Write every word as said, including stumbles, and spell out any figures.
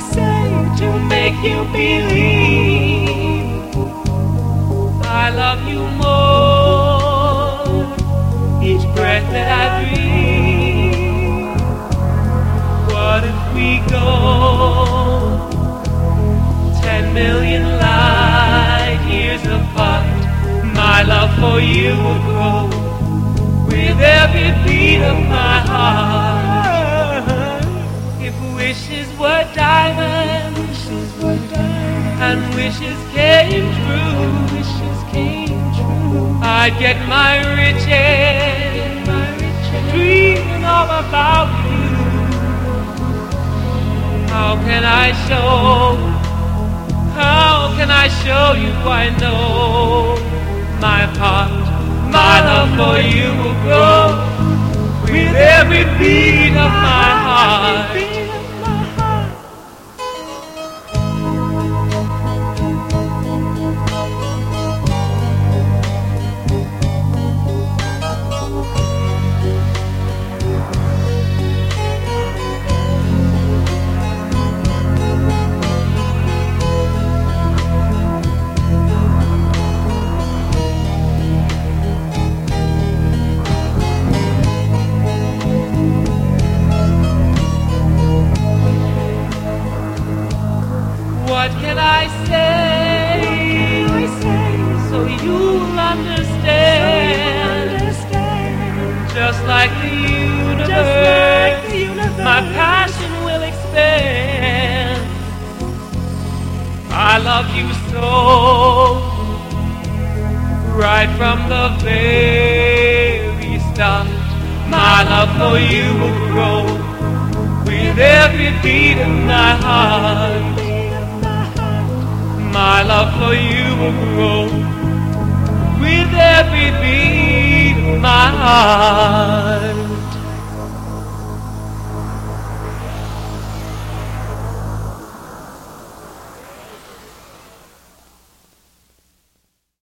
say to make you believe I love you more each breath that I breathe. What if we go ten million light years apart? My love for you will grow with every beat of my heart. If wishes were diamonds, wishes were diamonds, and wishes came true, wishes came true, I'd get my riches, my riches, dreaming all about you. How can I show? How can I show you I know my part? My love for you will grow with every beat of my heart. What can I say, I say so you'll understand, so understand. Just, like the universe, Just like the universe, my passion will expand. I love you so, right from the very start. My love for you will grow with every beat of my heart. My love for you will grow with every beat of my heart.